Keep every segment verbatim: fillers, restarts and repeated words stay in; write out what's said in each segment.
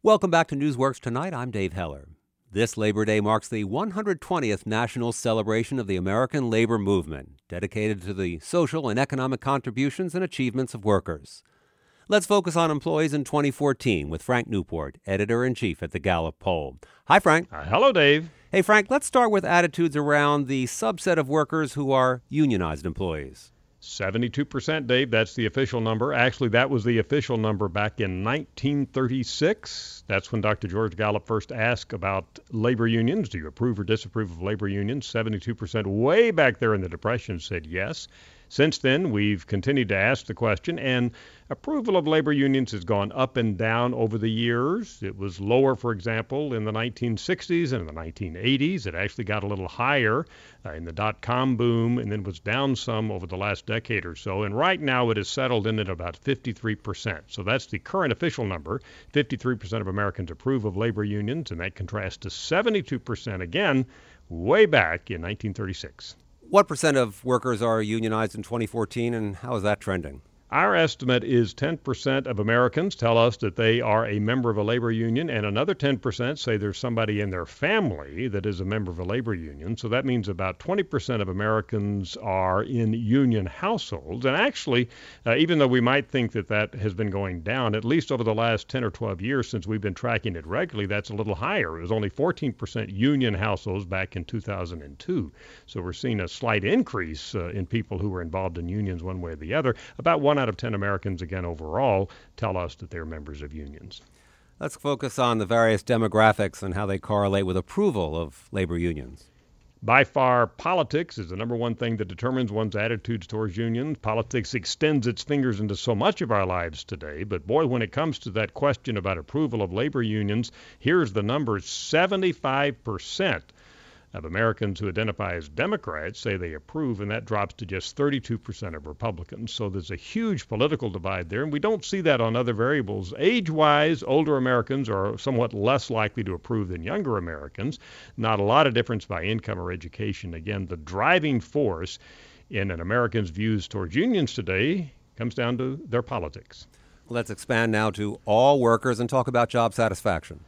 Welcome back to Newsworks Tonight. I'm Dave Heller. This Labor Day marks the one hundred twentieth National Celebration of the American Labor Movement, dedicated to the social and economic contributions and achievements of workers. Let's focus on employees in twenty fourteen with Frank Newport, editor-in-chief at the Gallup Poll. Hi, Frank. Uh, hello, Dave. Hey, Frank, let's start with attitudes around the subset of workers who are unionized employees. seventy-two percent, Dave. That's the official number. Actually, that was the official number back in nineteen thirty-six. That's when Doctor George Gallup first asked about labor unions. Do you approve or disapprove of labor unions? seventy-two percent way back there in the Depression said yes. Since then, we've continued to ask the question, and approval of labor unions has gone up and down over the years. It was lower, for example, in the nineteen sixties and in the nineteen eighties. It actually got a little higher uh, in the dot-com boom, and then was down some over the last decade or so. And right now, it is settled in at about fifty-three percent. So that's the current official number. fifty-three percent of Americans approve of labor unions, and that contrasts to seventy-two percent again way back in nineteen thirty-six. What percent of workers are unionized in twenty fourteen, and how is that trending? Our estimate is ten percent of Americans tell us that they are a member of a labor union, and another ten percent say there's somebody in their family that is a member of a labor union. So that means about twenty percent of Americans are in union households. And actually, uh, even though we might think that that has been going down, at least over the last ten or twelve years since we've been tracking it regularly, that's a little higher. It was only fourteen percent union households back in two thousand two. So we're seeing a slight increase uh, in people who are involved in unions one way or the other. About one out of ten Americans, again, overall, tell us that they're members of unions. Let's focus on the various demographics and how they correlate with approval of labor unions. By far, politics is the number one thing that determines one's attitudes towards unions. Politics extends its fingers into so much of our lives today, but boy, when it comes to that question about approval of labor unions, here's the number: seventy-five percent of Americans who identify as Democrats say they approve, and that drops to just thirty-two percent of Republicans. So there's a huge political divide there, and we don't see that on other variables. Age-wise, older Americans are somewhat less likely to approve than younger Americans. Not a lot of difference by income or education. Again, the driving force in an American's views towards unions today comes down to their politics. Let's expand now to all workers and talk about job satisfaction.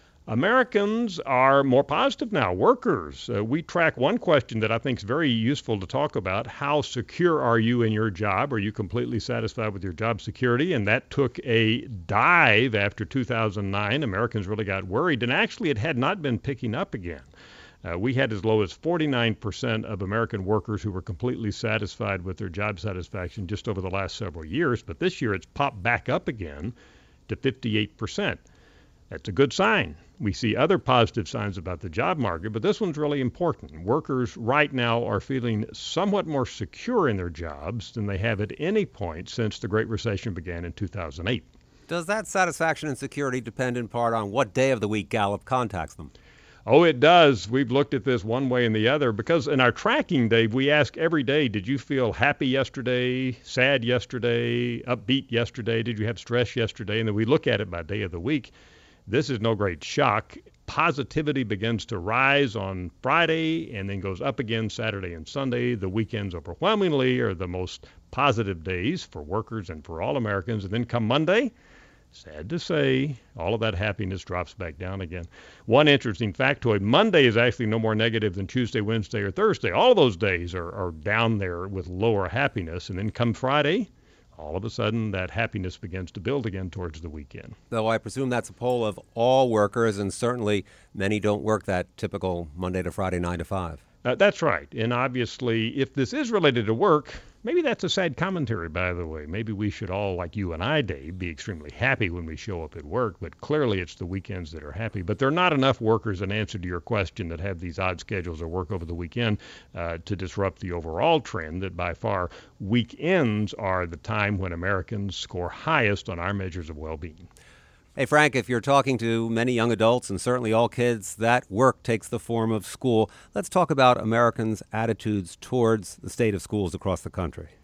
Americans are more positive now. Workers, uh, we track one question that I think is very useful to talk about. How secure are you in your job? Are you completely satisfied with your job security? And that took a dive after two thousand nine. Americans really got worried, and actually it had not been picking up again. Uh, we had as low as forty-nine percent of American workers who were completely satisfied with their job satisfaction just over the last several years. But this year it's popped back up again to fifty-eight percent. That's a good sign. We see other positive signs about the job market, but this one's really important. Workers right now are feeling somewhat more secure in their jobs than they have at any point since the Great Recession began in two thousand eight. Does that satisfaction and security depend in part on what day of the week Gallup contacts them? Oh, it does. We've looked at this one way and the other because in our tracking, Dave, we ask every day, did you feel happy yesterday, sad yesterday, upbeat yesterday? Did you have stress yesterday? And then we look at it by day of the week. This is no great shock. Positivity begins to rise on Friday and then goes up again Saturday and Sunday. The weekends overwhelmingly are the most positive days for workers and for all Americans. And then come Monday, sad to say, all of that happiness drops back down again. One interesting factoid, Monday is actually no more negative than Tuesday, Wednesday, or Thursday. All of those days are, are down there with lower happiness. And then come Friday, all of a sudden, that happiness begins to build again towards the weekend. Though I presume that's a poll of all workers, and certainly many don't work that typical Monday to Friday, nine to five. Uh, that's right. And obviously, if this is related to work, maybe that's a sad commentary, by the way. Maybe we should all, like you and I, Dave, be extremely happy when we show up at work, but clearly it's the weekends that are happy. But there are not enough workers, in answer to your question, that have these odd schedules or work over the weekend uh, to disrupt the overall trend that by far weekends are the time when Americans score highest on our measures of well-being. Hey, Frank, if you're talking to many young adults and certainly all kids, that work takes the form of school. Let's talk about Americans' attitudes towards the state of schools across the country.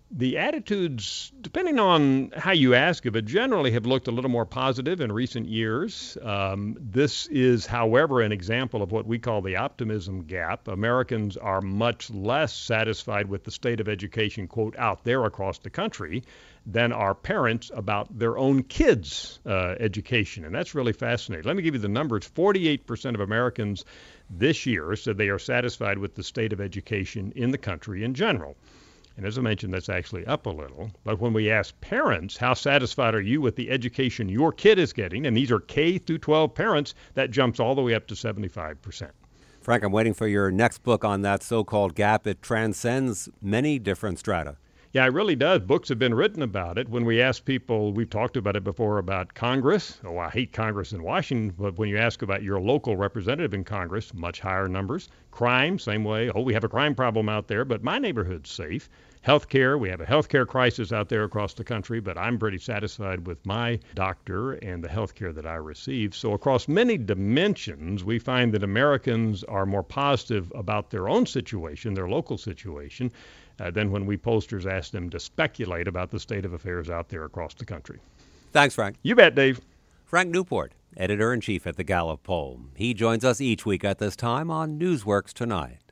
The attitudes, depending on how you ask it, but generally have looked a little more positive in recent years. Um, this is, however, an example of what we call the optimism gap. Americans are much less satisfied with the state of education, quote, out there across the country than are parents about their own kids' uh, education. And that's really fascinating. Let me give you the numbers. forty-eight percent of Americans this year said they are satisfied with the state of education in the country in general. And as I mentioned, that's actually up a little. But when we ask parents, how satisfied are you with the education your kid is getting, and these are K through twelve parents, that jumps all the way up to seventy-five percent. Frank, I'm waiting for your next book on that so-called gap. It transcends many different strata. Yeah, it really does. Books have been written about it. When we ask people, we've talked about it before, about Congress. Oh, I hate Congress in Washington. But when you ask about your local representative in Congress, much higher numbers. Crime, same way. Oh, we have a crime problem out there, but my neighborhood's safe. Healthcare, we have a healthcare crisis out there across the country, but I'm pretty satisfied with my doctor and the healthcare that I receive. So across many dimensions, we find that Americans are more positive about their own situation, their local situation, uh, than when we pollsters ask them to speculate about the state of affairs out there across the country. Thanks, Frank. You bet, Dave. Frank Newport, editor-in-chief at the Gallup Poll. He joins us each week at this time on Newsworks Tonight.